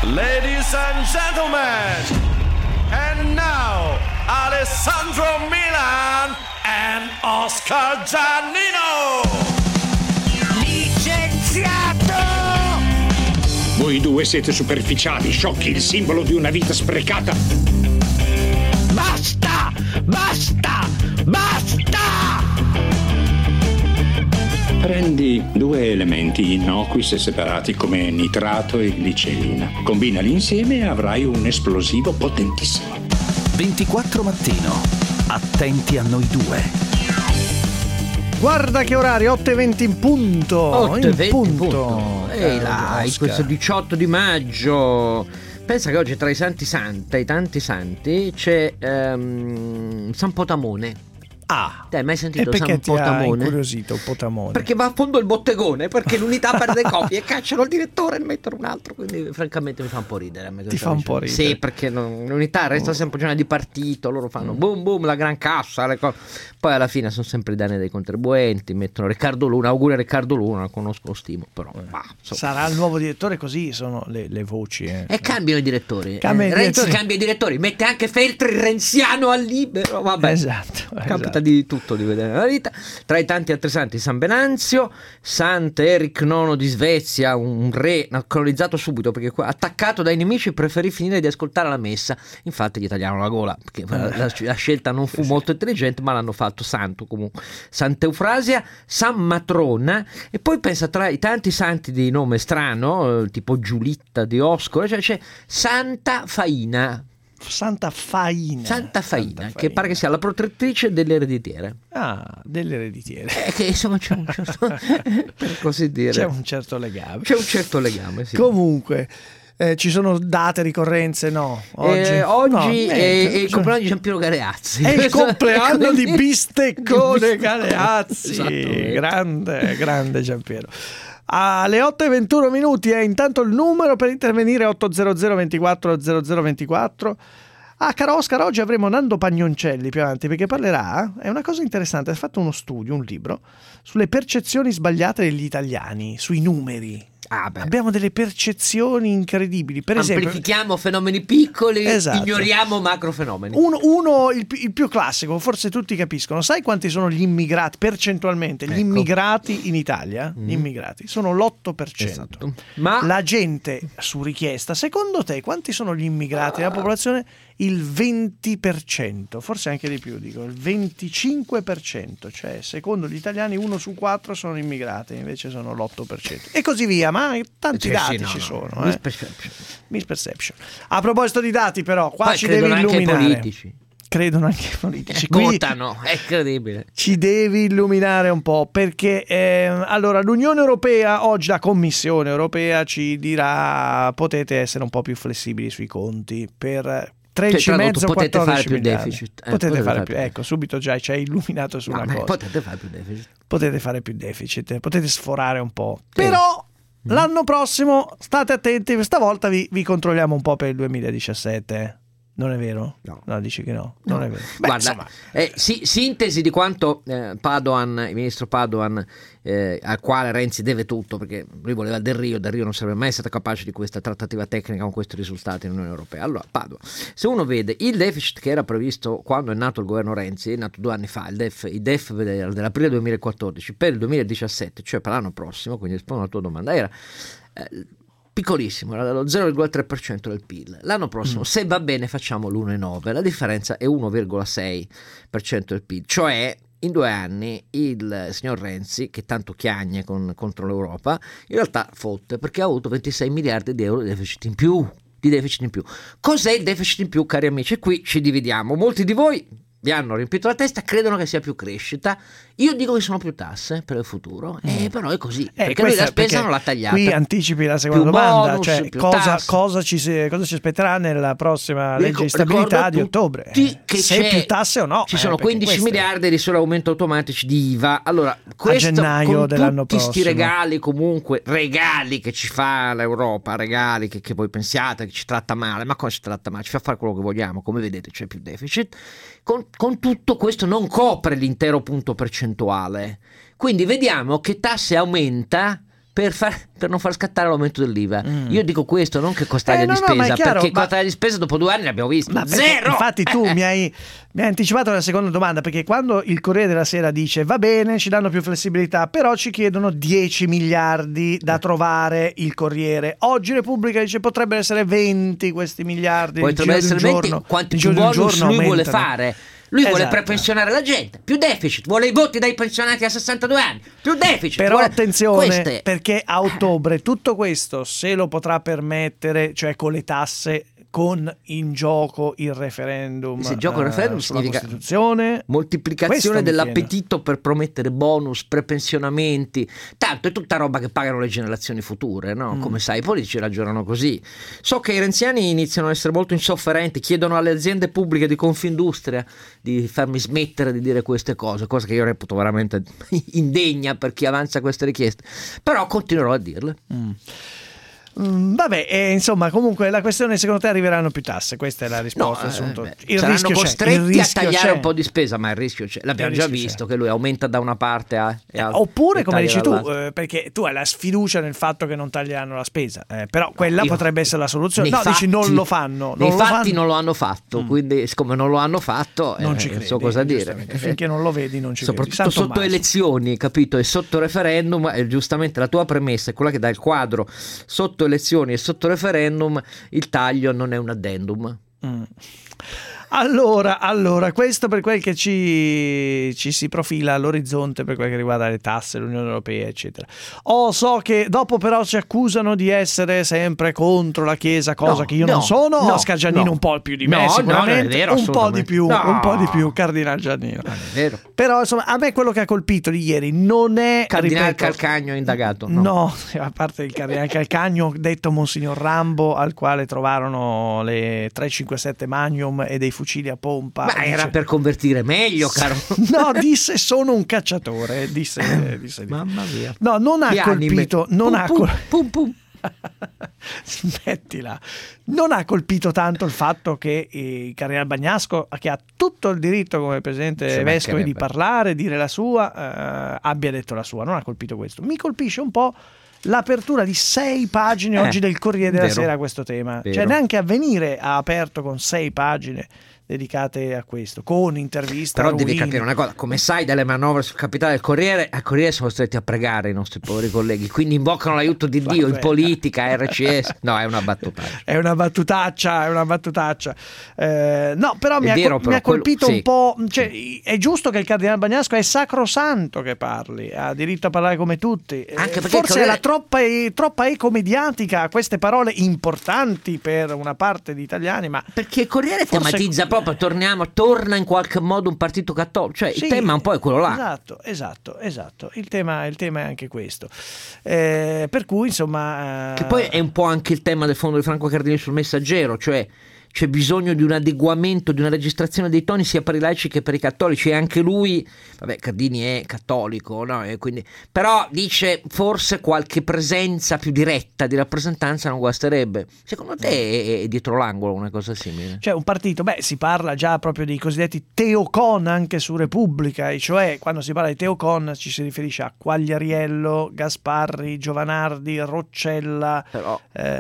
Ladies and gentlemen, and now Alessandro Milan and Oscar Giannino. Licenziato! Voi due siete superficiali, sciocchi, il simbolo di una vita sprecata. Basta! Basta! Basta! Prendi due elementi innocui se separati come nitrato e glicerina. Combinali insieme e avrai un esplosivo potentissimo. 24 mattino. Attenti a noi due. Guarda che orario, 8:20 in punto. 8:20 in punto. Ehi là, in Oscar. questo 18 di maggio. Pensa che oggi tra i tanti santi c'è San Potamone. Ah, Te hai mai e sentito perché San ti ha Potamone? incuriosito Potamone? Perché va a fondo il bottegone, perché l'unità perde copie e cacciano il direttore e ne mettono un altro, quindi francamente mi fa un po' ridere a me. Ti fa un po' ridere? Sì, perché l'unità resta sempre giornale di partito, loro fanno boom boom, la gran cassa, le cose. Poi alla fine sono sempre i danni dei contribuenti, mettono Riccardo Luna, auguri a Riccardo Luna, lo conosco, lo stimo, però Sarà il nuovo direttore, così sono le voci. E cambiano i direttori. Cambia i Renzi direttori. cambia i direttori, mette anche Feltri renziano al libero, vabbè. Esatto. Capita di tutto di vedere nella vita. Tra i tanti altri santi, San Venanzio, Sant'Eric IX di Svezia, un re colonizzato subito perché attaccato dai nemici preferì finire di ascoltare la messa. Infatti gli tagliarono la gola perché la scelta non fu molto intelligente, ma l'hanno fatto santo comunque. Sant'Eufrasia, San Matrona, e poi pensa tra i tanti santi di nome strano, tipo Giulitta di Oscolo, cioè c'è Santa Faina. Santa Faina. Santa Faina, che pare che sia la protettrice delle ereditiere. Ah, delle ereditiere. Che insomma c'è un certo, per così dire. C'è un certo legame. C'è un certo legame, sì. Comunque, ci sono date, ricorrenze? No. Oggi Oggi no, è niente. il compleanno di Giampiero Galeazzi. È il compleanno di Bisteccone Esatto. Galeazzi. Grande Giampiero. Alle 8:21 è intanto il numero per intervenire, 800 24 0024. Caro Oscar, oggi avremo Nando Pagnoncelli più avanti perché parlerà, è una cosa interessante, ha fatto uno studio, un libro sulle percezioni sbagliate degli italiani, sui numeri. Abbiamo delle percezioni incredibili, per esempio amplifichiamo fenomeni piccoli, Esatto. ignoriamo macrofenomeni. il più classico, forse tutti capiscono. Sai quanti sono gli immigrati percentualmente? Gli immigrati in Italia? Gli immigrati sono l'8%. Esatto. Ma La gente su richiesta, secondo te quanti sono gli immigrati nella popolazione? Il 20%, forse anche di più, dico il 25%, cioè secondo gli italiani 1 su 4 sono immigrati, invece sono l'8%. E così via, ma tanti dati ci sono. Misperception. A proposito di dati, però, qua poi ci devi credono anche i illuminare. politici. Credono anche i politici. Qui Votano, è incredibile. ci devi illuminare un po', perché allora l'Unione Europea, oggi la Commissione Europea ci dirà potete essere un po' più flessibili sui conti per 13,5 potete 14 fare più miliardi. deficit. Potete fare più, ecco, subito già ci hai illuminato su una cosa. Potete fare più deficit. Potete fare più deficit, potete sforare un po'. Però l'anno prossimo state attenti, stavolta vi controlliamo un po' per il 2017. Non è vero? No, dici che no. Non è vero. Beh, Guarda, sintesi di quanto Padoan, il ministro Padoan, al quale Renzi deve tutto, perché lui voleva Del Rio non sarebbe mai stato capace di questa trattativa tecnica con questi risultati in Unione Europea. Allora, Padoan, se uno vede il deficit che era previsto quando è nato il governo Renzi, è nato 2 anni fa, il DEF dell'aprile 2014 per il 2017, cioè per l'anno prossimo, quindi rispondo alla tua domanda, era piccolissimo, era dello 0,3% del PIL. L'anno prossimo, se va bene, facciamo l'1,9%, la differenza è 1,6% del PIL, cioè in 2 anni il signor Renzi, che tanto chiagne contro l'Europa, in realtà fotte, perché ha avuto 26 miliardi di euro di deficit in più. Cos'è il deficit in più, cari amici? E qui ci dividiamo. Molti di voi vi hanno riempito la testa, credono che sia più crescita. Io dico che sono più tasse per il futuro, però è così, perché lui la spesa non l'ha tagliata. Qui anticipi la seconda Più domanda, bonus, cioè più cosa ci aspetterà nella prossima legge di stabilità di ottobre, che se c'è, più tasse o no. ci sono 15 miliardi di solo aumento automatici di IVA. Allora, questo, gennaio con dell'anno tutti sti prossimo. regali, comunque regali che ci fa l'Europa, regali che voi pensiate che ci tratta male, ma cosa ci tratta male? Ci fa fare quello che vogliamo, come vedete c'è più deficit. Con tutto questo non copre l'intero punto percentuale, quindi vediamo che tasse aumenta per non far scattare l'aumento dell'IVA. Io dico questo, non che costaglia di no, ma è spesa, chiaro, perché ma- costaglia di spesa dopo 2 anni l'abbiamo visto. Zero! Infatti tu mi hai anticipato la seconda domanda, perché quando il Corriere della Sera dice va bene, ci danno più flessibilità, però ci chiedono 10 miliardi da trovare, il Corriere. Oggi Repubblica dice potrebbero essere 20 questi miliardi. Potrebbero essere 20, quanti più bonus lui vuole fare. Lui vuole prepensionare la gente, più deficit, vuole i voti dai pensionati a 62 anni, più deficit. Però attenzione, queste... perché a ottobre tutto questo se lo potrà permettere, cioè con le tasse, con in gioco il referendum. Se gioco il referendum sulla significa Costituzione, moltiplicazione dell'appetito per promettere bonus, prepensionamenti. Tanto è tutta roba che pagano le generazioni future, no? Come sai, i politici ragionano così. So che i renziani iniziano ad essere molto insofferenti, chiedono alle aziende pubbliche di Confindustria di farmi smettere di dire queste cose, cosa che io reputo veramente indegna per chi avanza queste richieste, però continuerò a dirle. Vabbè, insomma, comunque la questione, secondo te arriveranno più tasse? Questa è la risposta. Il saranno rischio costretti a tagliare c'è. un po' di spesa, ma il rischio c'è. L'abbiamo già visto che lui aumenta da una parte oppure, come dici tu, dall'altra. perché tu hai la sfiducia nel fatto che non taglieranno la spesa, però quella Io- potrebbe essere la soluzione. nei No, dici fatti- non lo fanno. Nei fatti non lo hanno fatto, quindi siccome non lo hanno fatto Non ci non credi, so cosa dire. giustamente. Finché non lo vedi non ci Soprattutto credi. San sotto Tommaso. elezioni, capito? E sotto referendum, giustamente la tua premessa è quella che dà il quadro. Sotto elezioni e sotto referendum il taglio non è un addendum. Allora, questo per quel che ci si profila all'orizzonte per quel che riguarda le tasse, l'Unione Europea, eccetera. So che dopo però ci accusano di essere sempre contro la Chiesa, cosa che io non sono. Oscar Giannino un po' più di me, sicuramente. non è vero, un po' di più, assolutamente. un po' di più, Cardinal Giannino. Non è vero. Però insomma, a me quello che ha colpito di ieri non è Cardinale ripeto, Calcagno indagato. No, a parte il Cardinale Calcagno, detto Monsignor Rambo, al quale trovarono le 357 Magnum e dei fucili a pompa. Ma era per convertire meglio, caro. No, disse sono un cacciatore, disse di. Mamma mia. No, non ha Che anime. colpito, non ha pum, pum. smettila. Non ha colpito tanto il fatto che il Cardinale Bagnasco, che ha tutto il diritto come presidente Ci vescovo di mancherebbe. parlare, dire la sua, abbia detto la sua. Non ha colpito questo. Mi colpisce un po' l'apertura di 6 pagine oggi del Corriere della vero. Sera a questo tema. Vero. Cioè neanche Avvenire ha aperto con 6 pagine dedicate a questo, con interviste. Però a devi Ruini. capire una cosa, come sai dalle manovre sul capitale del Corriere, al Corriere sono stretti a pregare i nostri poveri colleghi, quindi invocano l'aiuto di Dio in politica, RCS. No, è una battutaccia. È una battutaccia. No, però mi ha colpito un po'. Cioè, è giusto che il Cardinale Bagnasco è sacrosanto che parli, ha diritto a parlare come tutti. Anche perché forse il Corriere- era troppa eco mediatica, queste parole importanti per una parte di italiani, ma Perché il Corriere Forse- tematizza proprio, torna in qualche modo un partito cattolico, cioè sì, il tema un po' è quello là. Esatto. Il tema è anche questo. Per cui, insomma. Che poi è un po' anche il tema del fondo di Franco Cardini sul Messaggero, cioè c'è bisogno di un adeguamento, di una registrazione dei toni sia per i laici che per i cattolici, e anche lui, vabbè, Cardini è cattolico, no? E quindi, però dice forse qualche presenza più diretta di rappresentanza non guasterebbe. Secondo te è dietro l'angolo una cosa simile? C'è un partito, si parla già proprio dei cosiddetti teocon anche su Repubblica, e cioè quando si parla di teocon ci si riferisce a Quagliariello, Gasparri, Giovanardi, Roccella, Però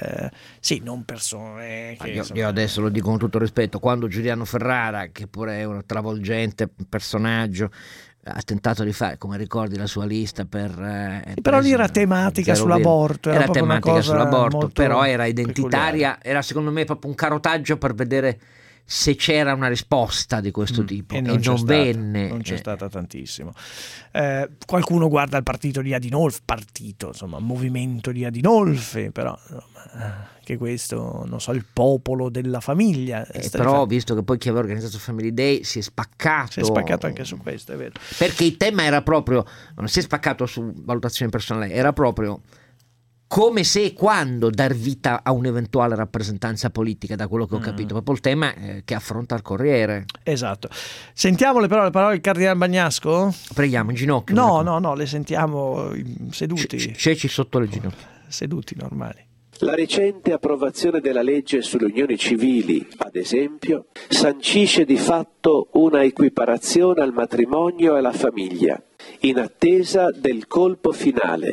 sì, non persone che io adesso lo dico con tutto rispetto, quando Giuliano Ferrara, che pure è un travolgente personaggio, ha tentato di fare, come ricordi, la sua lista però lì era tematica sull'aborto, era proprio una tematica cosa sull'aborto, molto però era identitaria, peculiare. era secondo me proprio un carotaggio per vedere se c'era una risposta di questo tipo, e non venne. Non c'è stata tantissimo. Qualcuno guarda il partito di Adinolfi, movimento di Adinolfi, però che questo, non so, il popolo della famiglia. Però visto che poi chi aveva organizzato Family Day si è spaccato. Si è spaccato anche su questo, è vero. Perché il tema era proprio, non si è spaccato su valutazione personale, era proprio come se e quando dar vita a un'eventuale rappresentanza politica, da quello che ho capito, proprio il tema che affronta il Corriere. Esatto. Sentiamo le parole del Cardinale Bagnasco? Preghiamo in ginocchio. No, le sentiamo seduti. Ceci sotto le ginocchia. Seduti normali. La recente approvazione della legge sulle unioni civili, ad esempio, sancisce di fatto una equiparazione al matrimonio e alla famiglia, in attesa del colpo finale,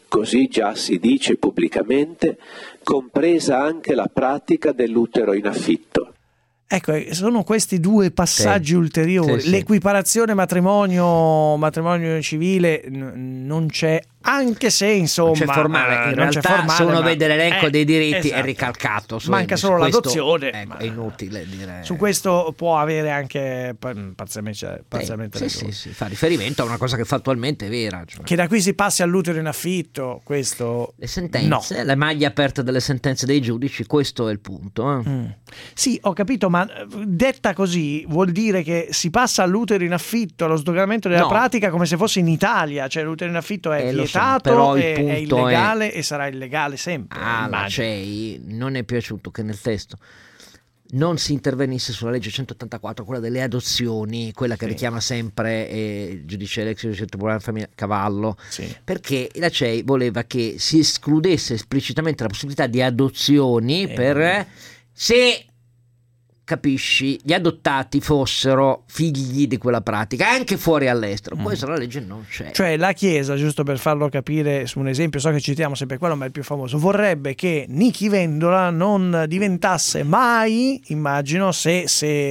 così già si dice pubblicamente, compresa anche la pratica dell'utero in affitto. Ecco, sono questi due passaggi ulteriori. Sì. L'equiparazione matrimonio civile non c'è, anche se insomma non c'è formale. In realtà, se uno vede l'elenco dei diritti, esatto, è ricalcato. Manca solo l'adozione. È inutile dire. Su questo può avere anche parzialmente ragione. Sì, fa riferimento a una cosa che fattualmente è vera. Cioè. Che da qui si passi all'utero in affitto, questo... Le sentenze, la maglia aperta delle sentenze dei giudici, questo è il punto. Sì, ho capito, ma detta così vuol dire che si passa all'utero in affitto, allo sdoganamento della pratica, come se fosse in Italia, cioè l'utero in affitto è vietato, però il è punto illegale e sarà illegale sempre. La CEI non è piaciuto che nel testo non si intervenisse sulla legge 184, quella delle adozioni, quella che richiama sempre il giudice ex giudice tribunale famiglia Cavallo, perché la CEI voleva che si escludesse esplicitamente la possibilità di adozioni per se capisci, gli adottati fossero figli di quella pratica anche fuori all'estero. Questo la legge non c'è. Cioè la Chiesa, giusto per farlo capire su un esempio, so che citiamo sempre quello ma è il più famoso, vorrebbe che Nichi Vendola non diventasse mai, immagino, se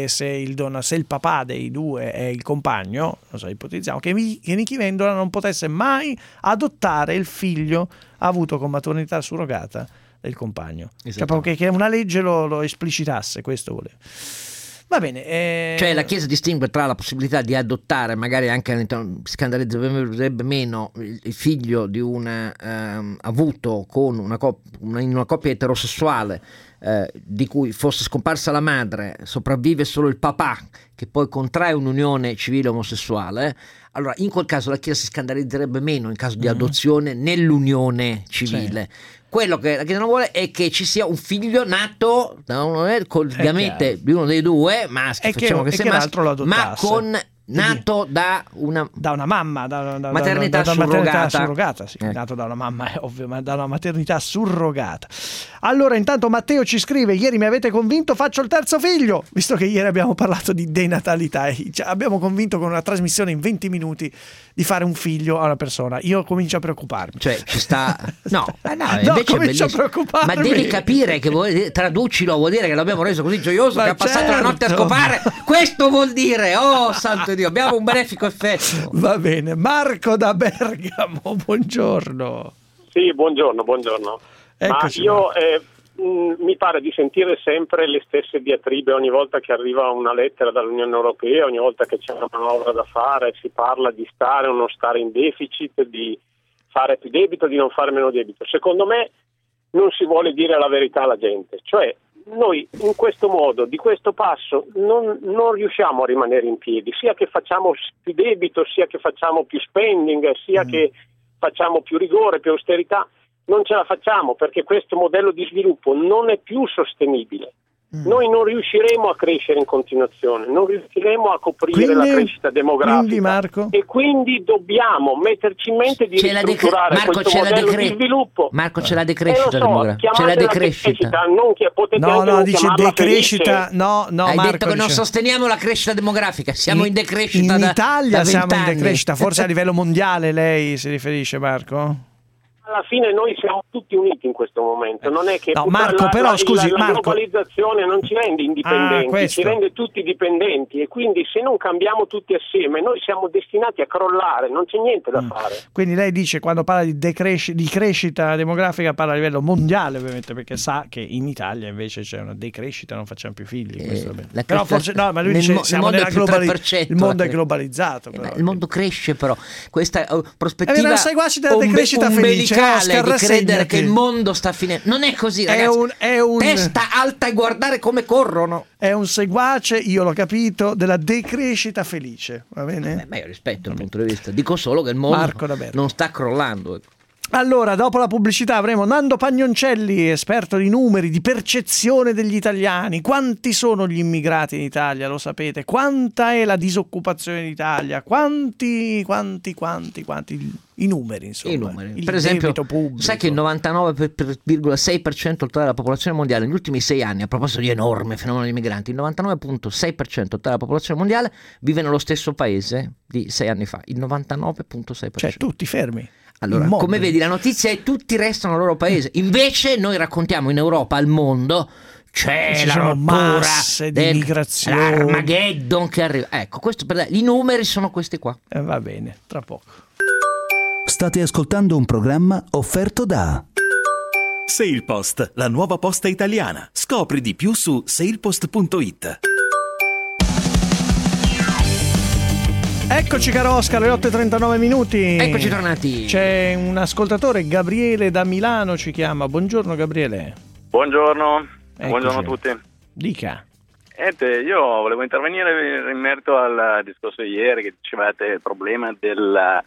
il papà dei due è il compagno, non so, ipotizziamo che Nichi Vendola non potesse mai adottare il figlio avuto con maternità surrogata del compagno, cioè proprio che una legge lo esplicitasse, questo voleva. Va bene, cioè la Chiesa distingue tra la possibilità di adottare, magari anche scandalizzerebbe meno il figlio di un avuto con in una coppia eterosessuale di cui fosse scomparsa la madre, sopravvive solo il papà che poi contrae un'unione civile omosessuale. Allora in quel caso la Chiesa si scandalizzerebbe meno in caso di adozione nell'unione civile. Quello che la Chiesa non vuole è che ci sia un figlio nato col gamete di uno dei due maschi, facciamo che sia maschio, ma nato da una mamma, maternità surrogata. Sì, nato da una mamma, è ovvio, ma da una maternità surrogata. Allora intanto Matteo ci scrive: ieri mi avete convinto, faccio il terzo figlio, visto che ieri abbiamo parlato di denatalità, cioè, abbiamo convinto con una trasmissione in 20 minuti di fare un figlio a una persona. Io comincio a preoccuparmi, cioè ci sta invece comincio a preoccuparmi. Ma devi capire che traducilo, vuol dire che l'abbiamo reso così gioioso che ha passato la notte a scopare. Questo vuol dire, oh santo Dio, abbiamo un benefico effetto. Va bene, Marco da Bergamo, buongiorno. Sì, buongiorno. Eccoci. Ma io mi pare di sentire sempre le stesse diatribe ogni volta che arriva una lettera dall'Unione Europea, ogni volta che c'è una manovra da fare, si parla di stare o non stare in deficit, di fare più debito, di non fare meno debito. Secondo me non si vuole dire la verità alla gente, cioè noi in questo modo, di questo passo, non riusciamo a rimanere in piedi, sia che facciamo più debito, sia che facciamo più spending, sia che facciamo più rigore, più austerità. Non ce la facciamo perché questo modello di sviluppo non è più sostenibile. Noi non riusciremo a crescere in continuazione, non riusciremo a coprire la crescita demografica, Marco? E quindi dobbiamo metterci in mente di ristrutturare questo modello di sviluppo. Marco, c'è la decrescita demografica, c'è la decrescita. Dice decrescita, no, hai Marco, detto che non sosteniamo la crescita demografica, siamo in decrescita in Italia, siamo in decrescita, anni. Forse a livello mondiale lei si riferisce, Marco? Alla fine noi siamo tutti uniti in questo momento, non è che Marco, la Marco, globalizzazione non ci rende indipendenti, ci rende tutti dipendenti, e quindi se non cambiamo tutti assieme noi siamo destinati a crollare, non c'è niente da fare. Quindi lei dice, quando parla di crescita demografica, parla a livello mondiale ovviamente, perché sa che in Italia invece c'è una decrescita, non facciamo più figli, però forse no, ma lui dice siamo nella il mondo è globalizzato, però. Il mondo cresce, però questa prospettiva non sai quasi della decrescita felice, di credere che il mondo sta finendo. Non è così, ragazzi. È un testa alta e guardare come corrono. È un seguace, io l'ho capito, della decrescita felice, va bene? Io rispetto il punto di vista, dico solo che il mondo non sta crollando. Allora, dopo la pubblicità avremo Nando Pagnoncelli, esperto di numeri, di percezione degli italiani. Quanti sono gli immigrati in Italia, lo sapete? Quanta è la disoccupazione in Italia? Quanti i numeri, insomma. I numeri. Per esempio, sai che il 99,6% totale della popolazione mondiale negli ultimi 6 anni, a proposito di enorme fenomeno dei migranti, il 99,6% totale della popolazione mondiale vive nello stesso paese di 6 anni fa. Il 99,6%. Cioè, tutti fermi. Allora, immobili. come vedi, la notizia è tutti restano al loro paese. Invece noi raccontiamo in Europa, al mondo, c'è Ci la sono rottura masse di migrazione. l'Armageddon che arriva. Ecco, questo i numeri sono questi qua. Va bene, tra poco. State ascoltando un programma offerto da SailPost, la nuova posta italiana. Scopri di più su sailpost.it. Eccoci caro Oscar, le 8:39 minuti. Eccoci tornati. C'è un ascoltatore, Gabriele da Milano ci chiama. Buongiorno Gabriele. Buongiorno, Eccoci. buongiorno a tutti. Dica. Io volevo intervenire in merito al discorso di ieri che dicevate il problema della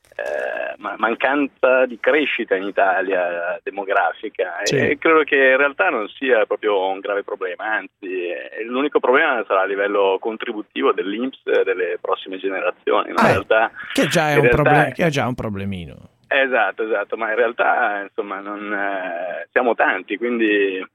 mancanza di crescita in Italia demografica, Sì. e credo che in realtà non sia proprio un grave problema, anzi l'unico problema sarà a livello contributivo dell'INPS delle prossime generazioni. In realtà, che già è che è già un problemino. Esatto, ma in realtà insomma non siamo tanti, quindi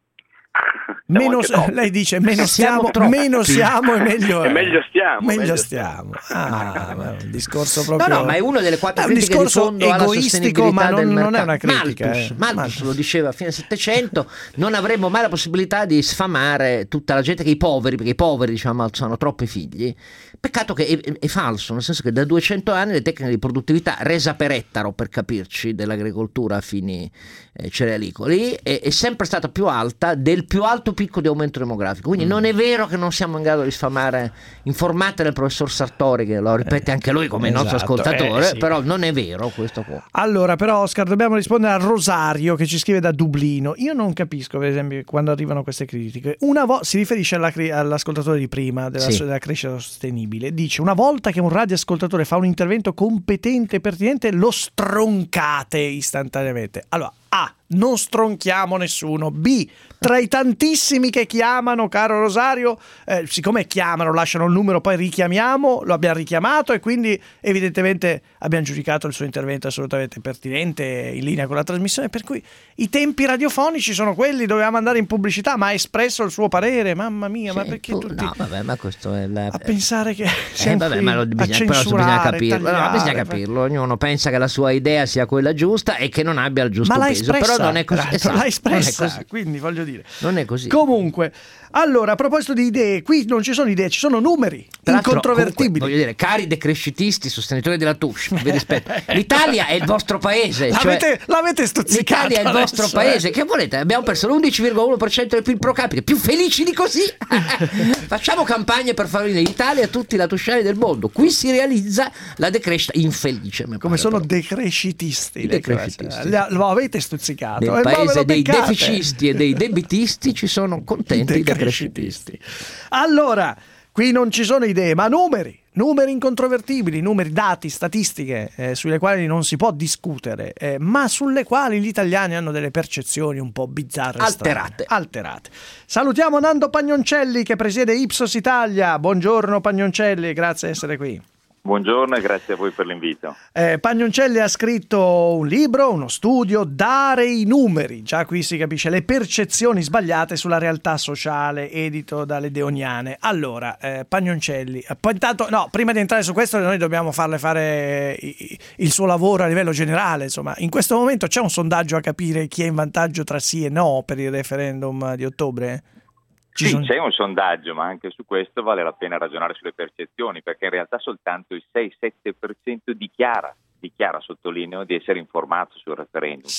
lei dice meno siamo troppi. meno siamo e meglio è. E meglio stiamo. Meglio stiamo. È un discorso proprio. No, ma è una delle quattro è un critiche di discorso fondo alla egoistico, sostenibilità ma del mercato. non è una critica. Malthus lo diceva a fine Settecento, non avremmo mai la possibilità di sfamare tutta la gente, che i poveri, perché i poveri diciamo hanno troppi figli. Peccato che è falso, nel senso che da 200 anni le tecniche di produttività resa per ettaro, per capirci, dell'agricoltura a fini cerealicoli è sempre stata più alta del più alto picco di aumento demografico. Quindi non è vero che non siamo in grado di sfamare. Informate del professor Sartori, che lo ripete anche lui come il nostro ascoltatore, sì. però non è vero questo qua. Allora, però Oscar, dobbiamo rispondere a Rosario che ci scrive da Dublino. Io non capisco, per esempio, quando arrivano queste critiche. Si riferisce all'ascoltatore di prima della crescita sostenibile. Dice: una volta che un radioascoltatore fa un intervento competente e pertinente, lo stroncate istantaneamente. Allora, A, non stronchiamo nessuno. B, tra i tantissimi che chiamano, caro Rosario, siccome chiamano, lasciano il numero, poi richiamiamo, lo abbiamo richiamato e quindi evidentemente abbiamo giudicato il suo intervento assolutamente pertinente, in linea con la trasmissione, per cui i tempi radiofonici sono quelli, dovevamo andare in pubblicità, ma ha espresso il suo parere. Mamma mia, ma perché tutti No, vabbè, ma questo è a pensare che siamo vabbè, qui ma a bisogna censurare, capirlo. tagliare, Bisogna capirlo. Ognuno pensa che la sua idea sia quella giusta e che non abbia il giusto ma l'ha peso, espressa, però non è così. l'ha espressa, non è così. quindi voglio dire, non è così. Comunque, allora, a proposito di idee, qui non ci sono idee, ci sono numeri incontrovertibili. Comunque, voglio dire, cari decrescitisti, sostenitori della Touche, vi rispetto. L'Italia è il vostro paese. L'avete stuzzicato. L'Italia è il vostro adesso, paese. Che volete? Abbiamo perso l'11,1% del PIL pro capite. Più felici di così? Facciamo campagne per far venire l'Italia a tutti i lattusciani del mondo. Qui si realizza la decrescita infelice. Come sono decrescitisti. Lo avete stuzzicato. Nel paese dei deficisti e dei debitisti ci sono contenti decrescitisti. Allora, qui non ci sono idee, ma numeri incontrovertibili, numeri, dati, statistiche sulle quali non si può discutere, ma sulle quali gli italiani hanno delle percezioni un po' bizzarre, alterate. Salutiamo Nando Pagnoncelli che presiede Ipsos Italia. Buongiorno Pagnoncelli, grazie di essere qui. Buongiorno e grazie a voi per l'invito. Pagnoncelli ha scritto un libro, uno studio, Dare i numeri, già qui si capisce, le percezioni sbagliate sulla realtà sociale, edito dalle Deoniane. Allora, Pagnoncelli, poi intanto, no, prima di entrare su questo noi dobbiamo farle fare il suo lavoro a livello generale, insomma, in questo momento c'è un sondaggio a capire chi è in vantaggio tra sì e no per il referendum di ottobre? Sì, c'è un sondaggio, ma anche su questo vale la pena ragionare sulle percezioni, perché in realtà soltanto il 6-7% dichiara, sottolineo, di essere informato sul referendum.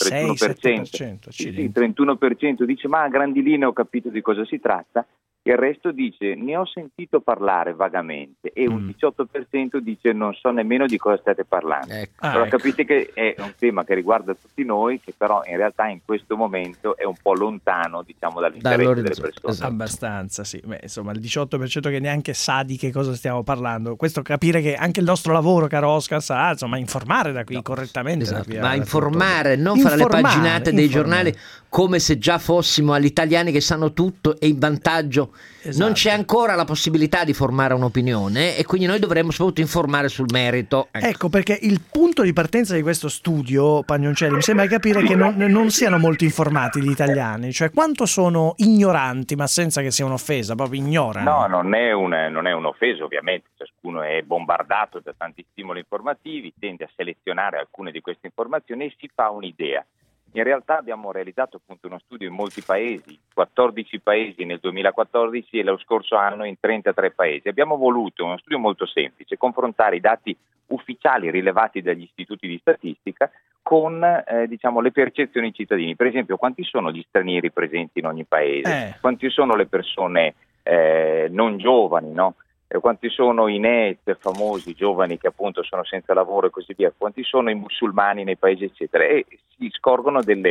31% dice ma a grandi linee ho capito di cosa si tratta, il resto dice ne ho sentito parlare vagamente e un 18% dice non so nemmeno di cosa state parlando. Allora capite che è un tema che riguarda tutti noi, che però in realtà in questo momento è un po' lontano, diciamo, dall'interesse delle persone. Esatto. Abbastanza, sì. Beh, insomma, il 18% che neanche sa di che cosa stiamo parlando. Questo capire che anche il nostro lavoro, caro Oscar, sarà insomma informare da qui correttamente. Esatto, da qui ma informare, non fare le paginate dei giornali come se già fossimo agli italiani che sanno tutto e in vantaggio Esatto. Non c'è ancora la possibilità di formare un'opinione e quindi noi dovremmo soprattutto informare sul merito. Ecco, perché il punto di partenza di questo studio, Pagnoncelli, mi sembra capire che non siano molto informati gli italiani, cioè quanto sono ignoranti, ma senza che sia un'offesa, proprio ignorano. No, non è un'offesa, ovviamente, ciascuno è bombardato da tanti stimoli informativi, tende a selezionare alcune di queste informazioni e si fa un'idea. In realtà abbiamo realizzato appunto uno studio in molti paesi, 14 paesi nel 2014 e lo scorso anno in 33 paesi. Abbiamo voluto, uno studio molto semplice, confrontare i dati ufficiali rilevati dagli istituti di statistica con le percezioni dei cittadini. Per esempio, quanti sono gli stranieri presenti in ogni paese? Quanti sono le persone non giovani, no? Quanti sono i NEET famosi, giovani che appunto sono senza lavoro e così via, quanti sono i musulmani nei paesi eccetera, e si scorgono dei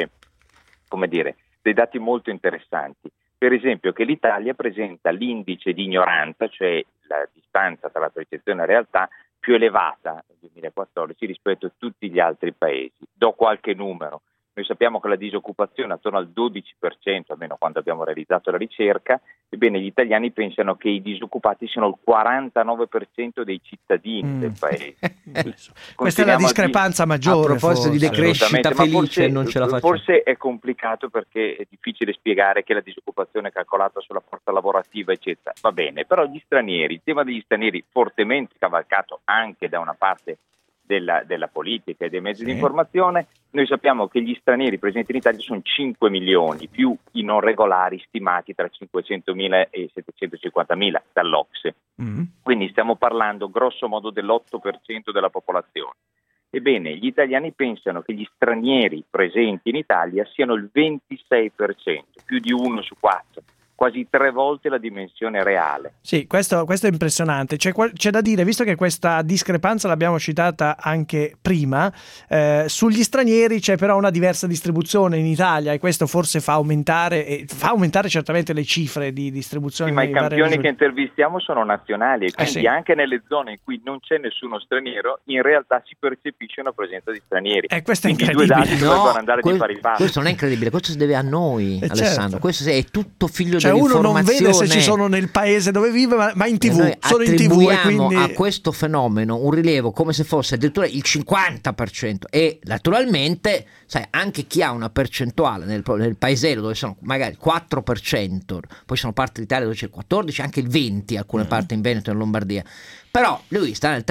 dati molto interessanti. Per esempio che l'Italia presenta l'indice di ignoranza, cioè la distanza tra la percezione e la realtà, più elevata nel 2014 rispetto a tutti gli altri paesi. Do qualche numero. Noi sappiamo che la disoccupazione è attorno al 12%, almeno quando abbiamo realizzato la ricerca. Ebbene, gli italiani pensano che i disoccupati siano il 49% dei cittadini del paese. Questa è la discrepanza maggiore. A proposito di decrescita felice, non ce la faccio. Forse è complicato perché è difficile spiegare che la disoccupazione è calcolata sulla forza lavorativa, eccetera. Va bene, però gli stranieri, il tema degli stranieri fortemente cavalcato anche da una parte della politica e dei mezzi di informazione. Noi sappiamo che gli stranieri presenti in Italia sono 5 milioni, più i non regolari stimati tra 500.000 e 750.000 dall'OCSE. Quindi stiamo parlando grosso modo dell'8% della popolazione. Ebbene, gli italiani pensano che gli stranieri presenti in Italia siano il 26%, più di 1 su 4. Quasi 3 volte la dimensione reale. Sì, questo è impressionante. C'è da dire, visto che questa discrepanza l'abbiamo citata anche prima, sugli stranieri c'è però una diversa distribuzione in Italia e questo forse fa aumentare certamente le cifre di distribuzione. Sì, ma i campioni che intervistiamo sono nazionali e quindi anche nelle zone in cui non c'è nessuno straniero, in realtà si percepisce una presenza di stranieri. Questo è quindi incredibile. 2 dati dovrebbero andare di pari passo. Questo non è incredibile, questo si deve a noi, Alessandro. Certo. Questo è tutto figlio uno non vede se ci sono nel paese dove vive, ma in TV. Noi sono in TV e quindi a questo fenomeno un rilievo come se fosse addirittura il 50%. E naturalmente, sai, anche chi ha una percentuale nel paesello dove sono magari il 4%, poi sono parti d'Italia dove c'è il 14%, anche il 20% alcune parti in Veneto e in Lombardia. Però lui sta nel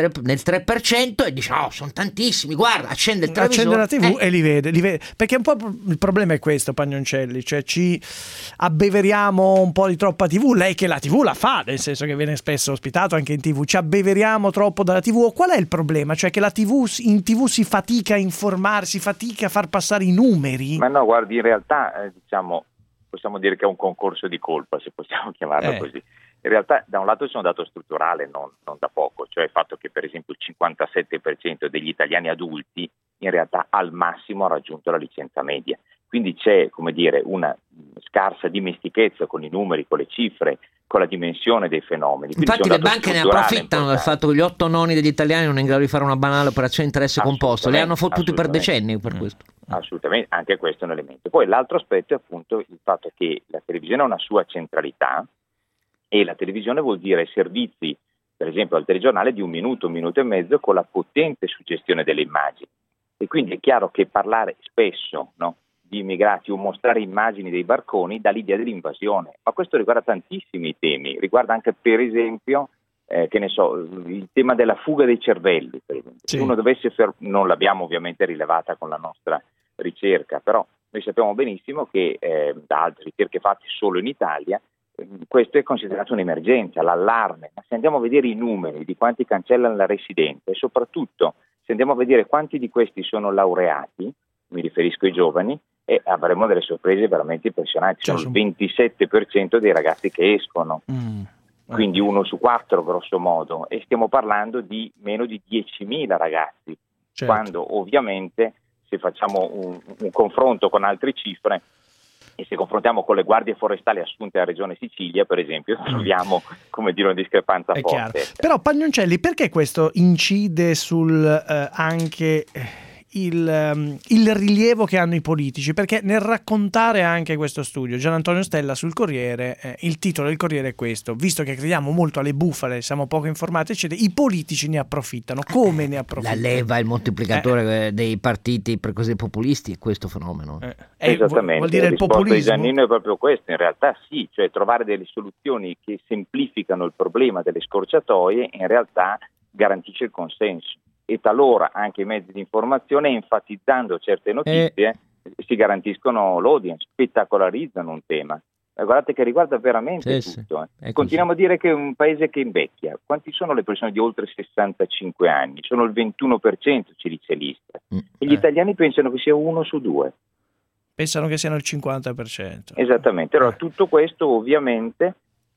3% e dice sono tantissimi, guarda, accende il televisore, accende la TV e li vede, perché un po' il problema è questo, Pagnoncelli, cioè ci abbeveriamo un po' di troppa TV, lei che la TV la fa, nel senso che viene spesso ospitato anche in TV, ci abbeveriamo troppo dalla TV, o qual è il problema? Cioè che in TV si fatica a informare, si fatica a far passare i numeri? Ma no, guardi, in realtà possiamo dire che è un concorso di colpa, se possiamo chiamarlo così. In realtà da un lato c'è un dato strutturale non da poco, cioè il fatto che per esempio il 57% degli italiani adulti in realtà al massimo ha raggiunto la licenza media. Quindi c'è, una scarsa dimestichezza con i numeri, con le cifre, con la dimensione dei fenomeni. Quindi infatti le banche ne approfittano del fatto che gli 8 noni degli italiani non è in grado di fare una banale operazione di interesse composto, le hanno fottuti per decenni per questo. Assolutamente, anche questo è un elemento. Poi l'altro aspetto è appunto il fatto che la televisione ha una sua centralità, e la televisione vuol dire servizi, per esempio al telegiornale di 1 minuto, 1 minuto e mezzo, con la potente suggestione delle immagini. E quindi è chiaro che parlare spesso di immigrati o mostrare immagini dei barconi dà l'idea dell'invasione, ma questo riguarda tantissimi temi, riguarda anche per esempio il tema della fuga dei cervelli, per esempio. Se uno dovesse non l'abbiamo ovviamente rilevata con la nostra ricerca, però noi sappiamo benissimo che da altre ricerche fatte solo in Italia questo è considerato un'emergenza, l'allarme, ma se andiamo a vedere i numeri di quanti cancellano la residenza e soprattutto se andiamo a vedere quanti di questi sono laureati, mi riferisco ai giovani, e avremo delle sorprese veramente impressionanti, sono il 27% dei ragazzi che escono, quindi 1 su 4 grosso modo, e stiamo parlando di meno di 10.000 ragazzi, quando ovviamente se facciamo un confronto con altre cifre, e se confrontiamo con le guardie forestali assunte alla regione Sicilia, per esempio, troviamo una discrepanza forte. Però Pagnoncelli, perché questo incide sul anche il rilievo che hanno i politici, perché nel raccontare anche questo studio Gian Antonio Stella sul Corriere, il titolo del Corriere è questo: visto che crediamo molto alle bufale, siamo poco informati eccetera, i politici ne approfittano. Come ne approfittano? La leva, il moltiplicatore dei partiti per così populisti è questo fenomeno. Esattamente, vuol dire il populismo di Giannino è proprio questo, in realtà sì, cioè trovare delle soluzioni che semplificano il problema delle scorciatoie in realtà garantisce il consenso, e talora anche i mezzi di informazione, enfatizzando certe notizie, si garantiscono l'audience, spettacolarizzano un tema. Guardate che riguarda veramente tutto. Continuiamo a dire che è un paese che invecchia. Quanti sono le persone di oltre 65 anni? Sono il 21%, ci dice l'Istat. E gli italiani pensano che sia 1 su 2. Pensano che siano il 50%. Esattamente. Allora tutto questo ovviamente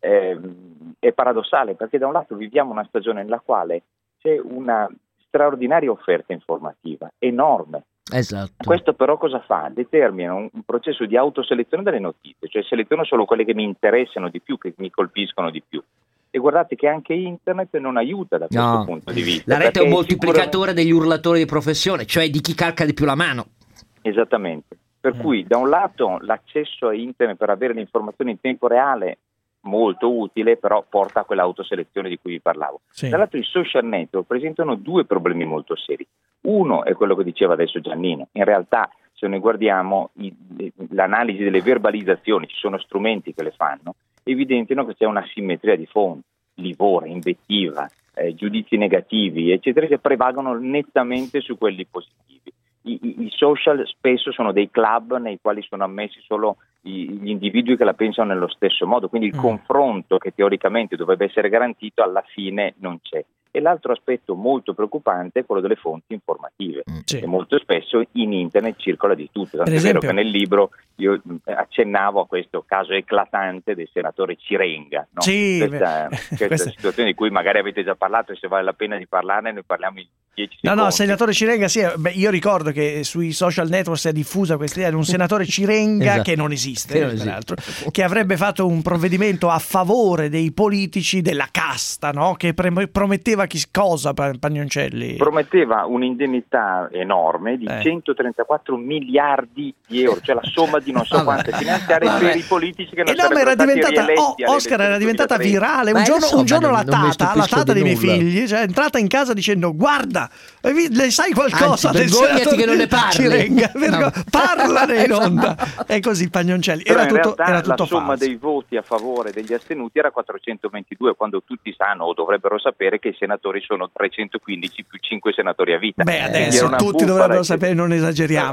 è paradossale, perché da un lato viviamo una stagione nella quale c'è una straordinaria offerta informativa, enorme. Esatto. Questo però cosa fa? Determina un processo di autoselezione delle notizie, cioè seleziono solo quelle che mi interessano di più, che mi colpiscono di più. E guardate che anche internet non aiuta da questo punto di vista. La rete è un moltiplicatore degli urlatori di professione, cioè di chi calca di più la mano. Esattamente. Per cui da un lato l'accesso a internet per avere le informazioni in tempo reale molto utile, però porta a quell'autoselezione di cui vi parlavo. Dall'altro i social network presentano due problemi molto seri. Uno è quello che diceva adesso Giannino. In realtà, se noi guardiamo l'analisi delle verbalizzazioni, ci sono strumenti che le fanno, evidenziano che c'è una simmetria di fondo, livore, invettiva, giudizi negativi, eccetera, che prevalgono nettamente su quelli positivi. I social spesso sono dei club nei quali sono ammessi solo gli individui che la pensano nello stesso modo, quindi il confronto che teoricamente dovrebbe essere garantito alla fine non c'è. E l'altro aspetto molto preoccupante è quello delle fonti informative, e molto spesso in internet circola di tutto. Tanto è vero che nel libro io accennavo a questo caso eclatante del senatore Cirenga, no? Questa situazione di cui magari avete già parlato, e se vale la pena di parlarne noi parliamo in 10 secondi. No, senatore Cirenga, sì, io ricordo che sui social network si è diffusa questa idea di un senatore Cirenga che non esiste, peraltro, che avrebbe fatto un provvedimento a favore dei politici della casta, no? Che prometteva cosa, Pagnoncelli? Prometteva un'indennità enorme di 134 miliardi di euro, cioè la somma di non so quante finanziarie per i politici che non sarebbero stati rieletti. Oscar era diventata virale. Un giorno la tata dei miei figli, cioè, è entrata in casa dicendo: guarda, le sai qualcosa del senatore che non ne parli. Cirenga, parlane in onda. È così, Pagnoncelli. Era tutto la somma falso. dei voti a favore degli astenuti era 422, quando tutti sanno o dovrebbero sapere che i senatori sono 315 più 5 senatori a vita. Adesso tutti dovrebbero sapere, non esageriamo.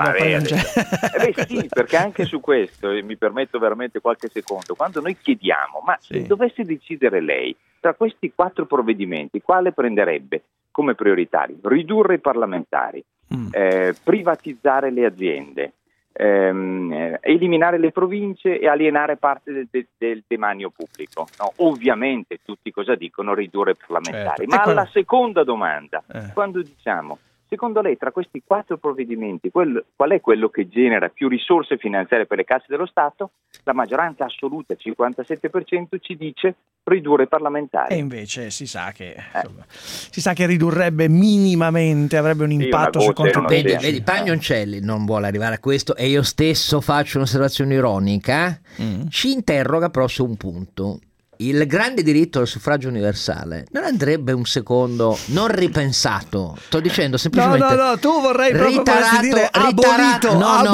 Sì, perché anche su questo, mi permetto veramente qualche secondo, quando noi chiediamo, ma se dovesse decidere lei tra questi 4 provvedimenti, quale prenderebbe come prioritario? Ridurre i parlamentari, privatizzare le aziende, eliminare le province e alienare parte del demanio pubblico. No, ovviamente tutti cosa dicono? Ridurre i parlamentari. Ma alla seconda domanda, quando diciamo: secondo lei tra questi 4 provvedimenti qual è quello che genera più risorse finanziarie per le casse dello Stato? La maggioranza assoluta, 57%, ci dice ridurre i parlamentari. E invece si sa che ridurrebbe minimamente, avrebbe un impatto sui conti. Vedi, Pagnoncelli non vuole arrivare a questo, e io stesso faccio un'osservazione ironica. Ci interroga però su un punto. Il grande diritto al suffragio universale non andrebbe un secondo non ripensato? Sto dicendo semplicemente tu vorrei proprio dire abolito.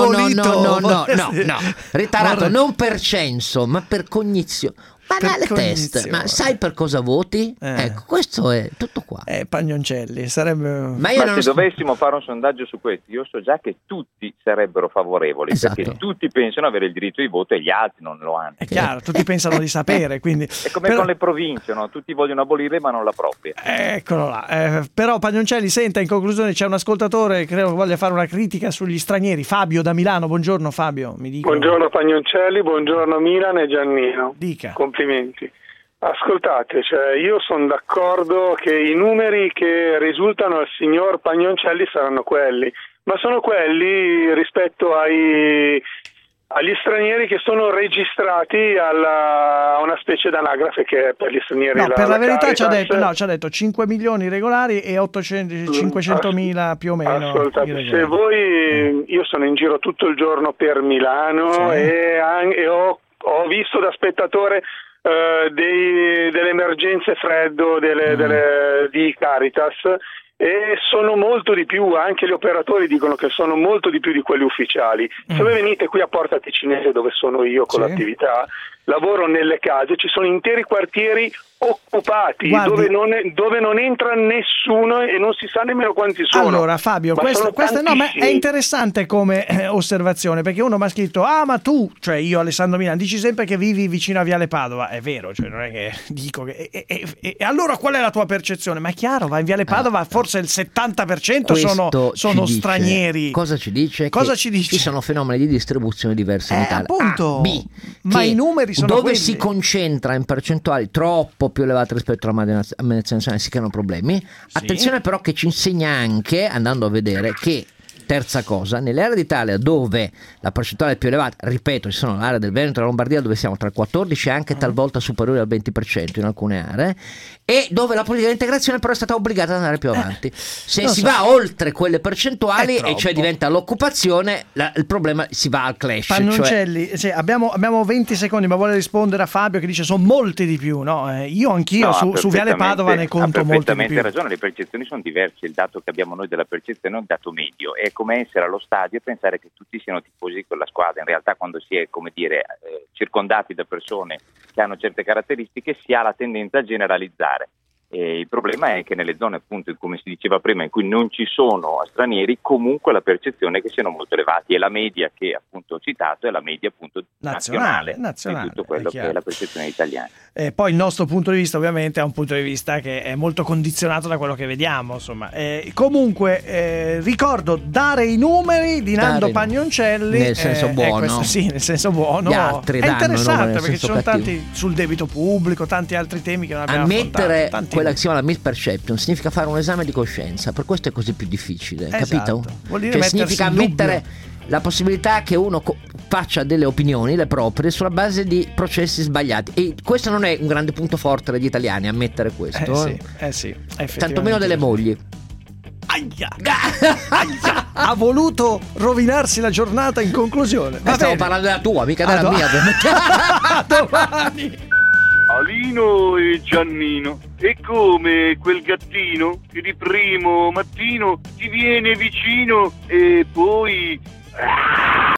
Ritarato non per censo ma per cognizione. Banale test, ma sai per cosa voti? Ecco, questo è tutto qua. Pagnoncelli sarebbe. Ma se dovessimo fare un sondaggio su questo, io so già che tutti sarebbero favorevoli, perché tutti pensano avere il diritto di voto e gli altri non lo hanno. È chiaro, tutti pensano di sapere, quindi. È come con le province, no? Tutti vogliono abolirle ma non la propria. Eccolo là. Però Pagnoncelli, senta, in conclusione c'è un ascoltatore che credo che voglia fare una critica sugli stranieri. Fabio da Milano, buongiorno Fabio, mi dica. Buongiorno Pagnoncelli, buongiorno Milan e Giannino. Dica. Complimenti. Ascoltate, io sono d'accordo che i numeri che risultano al signor Pagnoncelli saranno quelli, ma sono quelli rispetto ai agli stranieri che sono registrati a una specie d'anagrafe che è per gli stranieri. No, per la verità ci ha detto 5 milioni regolari e 500.000 più o meno. Ascoltate, se voi, io sono in giro tutto il giorno per Milano, sì, e ho visto da spettatore delle emergenze freddo di Caritas, e sono molto di più, anche gli operatori dicono che sono molto di più di quelli ufficiali. Se voi venite qui a Porta Ticinese, dove sono io con l'attività, lavoro nelle case, ci sono interi quartieri occupati, dove non entra nessuno e non si sa nemmeno quanti sono. Allora Fabio, questa ma è interessante come osservazione, perché uno mi ha scritto: ma tu, cioè io Alessandro Milan, dici sempre che vivi vicino a Viale Padova. È vero, cioè non è che dico che e allora qual è la tua percezione? Ma è chiaro, va in Viale Padova, forse il 70% sono stranieri. Cosa ci dice? Ci sono fenomeni di distribuzione diversi in Italia. Appunto. Ma i numeri sono dove quelli. Si concentra in percentuali troppo più elevate rispetto alla media nazionale si creano problemi. Attenzione però che ci insegna anche, andando a vedere, che terza cosa, nelle aree d'Italia dove la percentuale è più elevata, ripeto, ci sono l'area del Veneto e la Lombardia dove siamo tra il 14 e anche talvolta superiore al 20% in alcune aree, e dove la politica di integrazione però è stata obbligata ad andare più avanti. Se si va oltre quelle percentuali e cioè diventa l'occupazione, il problema si va al clash. Pannoncelli, abbiamo 20 secondi, ma vuole rispondere a Fabio che dice sono molti di più, no? Io anch'io su Viale Padova ne conto molti di più. Ha ragione, le percezioni sono diverse, il dato che abbiamo noi della percezione è un dato medio, è come essere allo stadio e pensare che tutti siano tifosi con la squadra. In realtà quando si è, circondati da persone che hanno certe caratteristiche, si ha la tendenza a generalizzare. Il problema è che nelle zone, appunto, come si diceva prima, in cui non ci sono stranieri, comunque la percezione è che siano molto elevati, e la media che appunto ho citato è la media appunto nazionale di tutto quello che è la percezione italiana. Poi il nostro punto di vista ovviamente è un punto di vista che è molto condizionato da quello che vediamo, insomma. Comunque ricordo dare i numeri di Nando Pagnoncelli nel senso buono. Nel senso buono. Gli altri è interessante perché ci sono cattivo. tanti sul debito pubblico, tanti altri temi che non abbiamo ammettere affrontato. Quella che si chiama la misperception significa fare un esame di coscienza, per questo è così più difficile, capito? Vuol dire significa ammettere la possibilità che uno faccia delle opinioni, le proprie, sulla base di processi sbagliati, e questo non è un grande punto forte degli italiani, ammettere questo. Sì, tantomeno delle mogli. Aia. Ha voluto rovinarsi la giornata in conclusione. Stavo parlando della tua, mica della mia. A domani. Alino e Giannino, è come quel gattino che di primo mattino ti viene vicino e poi